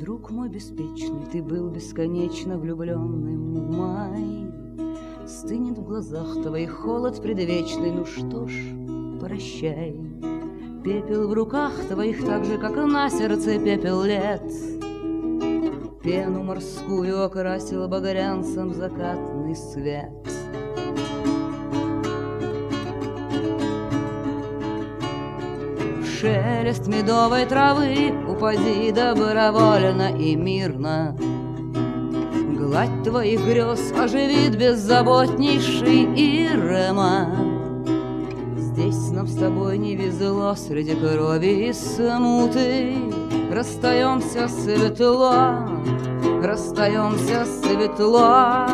Друг мой беспечный, ты был бесконечно влюбленным в май. Стынет в глазах твоих холод предвечный, ну что ж, прощай. Пепел в руках твоих так же, как и на сердце пепел лет. Пену морскую окрасил багрянцем закатный свет. В шелест медовой травы упади добровольно и мирно. Гладь твоих грез оживит беззаботнейший Ирема. Здесь нам с тобой не везло среди крови и смуты. Расстаемся светло, расстаемся светло.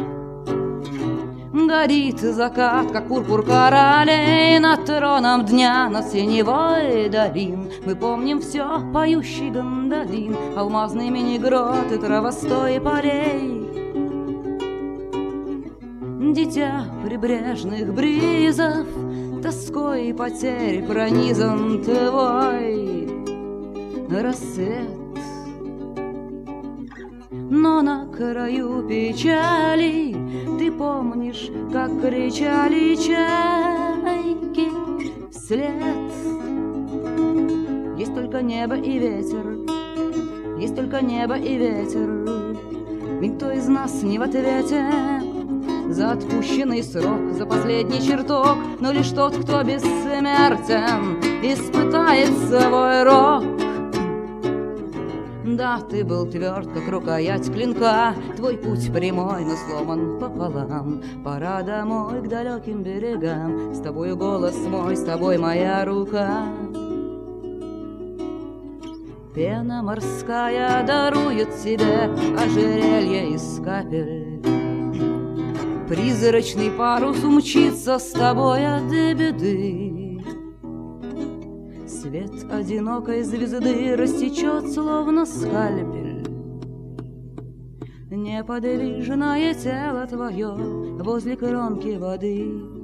Горит закат, как пурпур коралей над троном дня, над синевой долин. Мы помним все, поющий гондолин, алмазный мини-грот и травостой полей. Дитя прибрежных бризов, тоской и потерь пронизан твой рассвет. Но на краю печали ты помнишь, как кричали чайки вслед. Есть только небо и ветер, есть только небо и ветер. Никто из нас не в ответе за отпущенный срок, за последний чертог. Но лишь тот, кто бессмертен, испытает свой рок. Да, ты был тверд, как рукоять клинка, твой путь прямой, но сломан пополам. Пора домой к далеким берегам, с тобою голос мой, с тобой моя рука. Пена морская дарует тебе ожерелье из капель. Призрачный парус умчится с тобой от беды. Свет одинокой звезды растечет, словно скальпель. Неподвижное тело твое возле кромки воды.